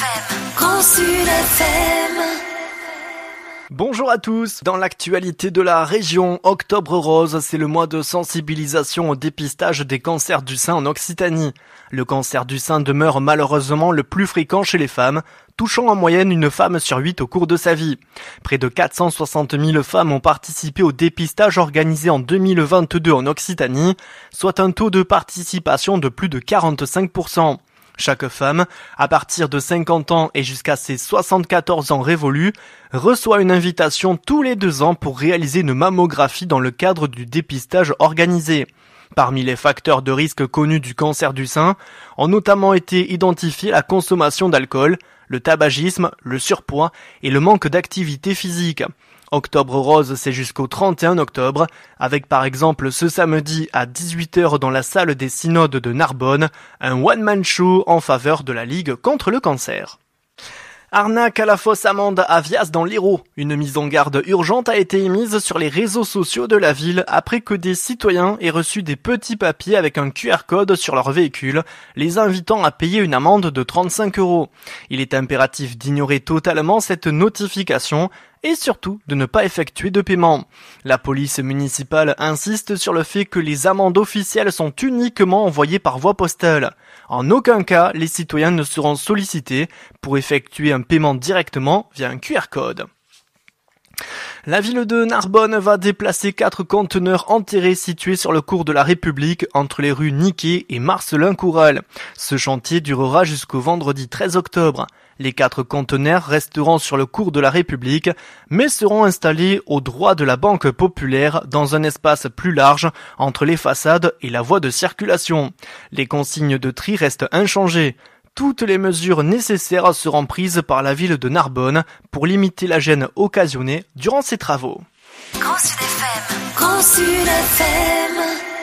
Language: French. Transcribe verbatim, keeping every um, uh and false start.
M. Grand Sud F M. Bonjour à tous. Dans l'actualité de la région, Octobre Rose, c'est le mois de sensibilisation au dépistage des cancers du sein en Occitanie. Le cancer du sein demeure malheureusement le plus fréquent chez les femmes, touchant en moyenne une femme sur huit au cours de sa vie. Près de quatre cent soixante mille femmes ont participé au dépistage organisé en deux mille vingt-deux en Occitanie, soit un taux de participation de plus de quarante-cinq pour cent. Chaque femme, à partir de cinquante ans et jusqu'à ses soixante-quatorze ans révolus, reçoit une invitation tous les deux ans pour réaliser une mammographie dans le cadre du dépistage organisé. Parmi les facteurs de risque connus du cancer du sein, ont notamment été identifiés la consommation d'alcool, le tabagisme, le surpoids et le manque d'activité physique. Octobre Rose, c'est jusqu'au trente et un octobre, avec par exemple ce samedi à dix-huit heures dans la salle des synodes de Narbonne, un one-man show en faveur de la Ligue contre le cancer. Arnaque à la fosse amende à Vias dans l'Hérault. Une mise en garde urgente a été émise sur les réseaux sociaux de la ville après que des citoyens aient reçu des petits papiers avec un Q R code sur leur véhicule, les invitant à payer une amende de trente-cinq euros. Il est impératif d'ignorer totalement cette notification et surtout de ne pas effectuer de paiement. La police municipale insiste sur le fait que les amendes officielles sont uniquement envoyées par voie postale. En aucun cas, les citoyens ne seront sollicités pour effectuer un paiement directement via un Q R code. La ville de Narbonne va déplacer quatre conteneurs enterrés situés sur le cours de la République entre les rues Niquet et Marcelin Coural. Ce chantier durera jusqu'au vendredi treize octobre. Les quatre conteneurs resteront sur le cours de la République, mais seront installés au droit de la Banque Populaire dans un espace plus large entre les façades et la voie de circulation. Les consignes de tri restent inchangées. Toutes les mesures nécessaires seront prises par la ville de Narbonne pour limiter la gêne occasionnée durant ces travaux. Grand Sud F M. Grand Sud F M.